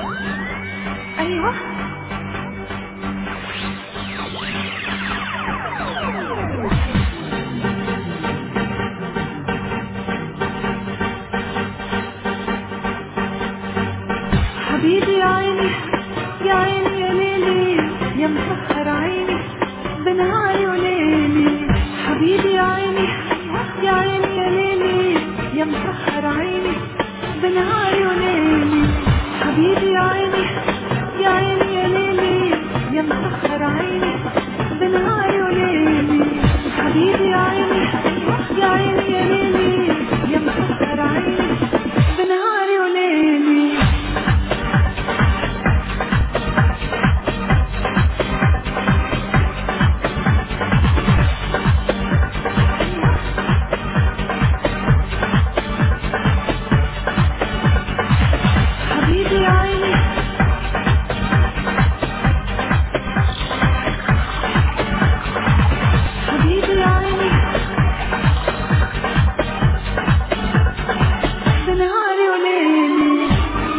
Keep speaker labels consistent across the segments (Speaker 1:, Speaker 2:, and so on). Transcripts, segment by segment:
Speaker 1: ايوه حبيبي يا عيني، يا عيني يا ليلي، يا مسهر عيني بنهاري وليلي. حبيبي يا عيني، يا عيني يا ليلي، يا مسهر عيني بنهاري وليلي. حبيبي يا عيني، يا عيني يا ليلي، يا مسهر عيني بنهاري وليلي. حبيبي يا عيني، يا عيني يا ليلي، يا مسهر عيني بنهاري وليلي. حبيبي يا عيني، حبيبي يا عيني بنهاري وليلي.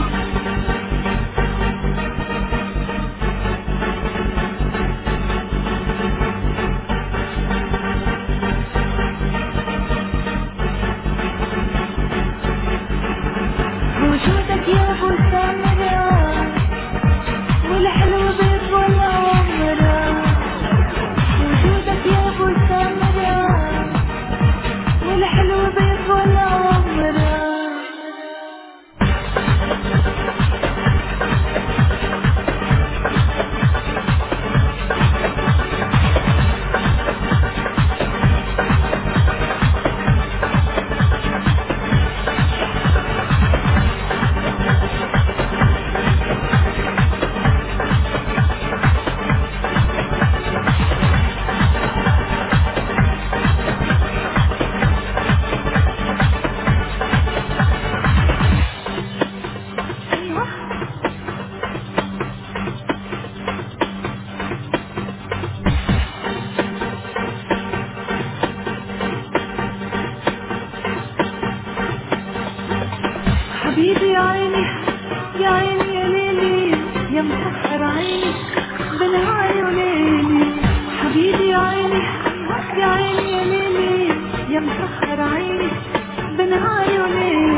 Speaker 1: وجودك يا ابو سمرة والحلو بيت ولا عمره. وجودك يا ابو سمرة والحلو بيت ولا عمره. ايوه حبيبي يا عيني، يا عيني يا ليلي، يا مسهر عيني بنهاري وليلي. حبيبي يا عيني، يا عيني يا ليلي، يا مسهر عيني بنهاري وليلي.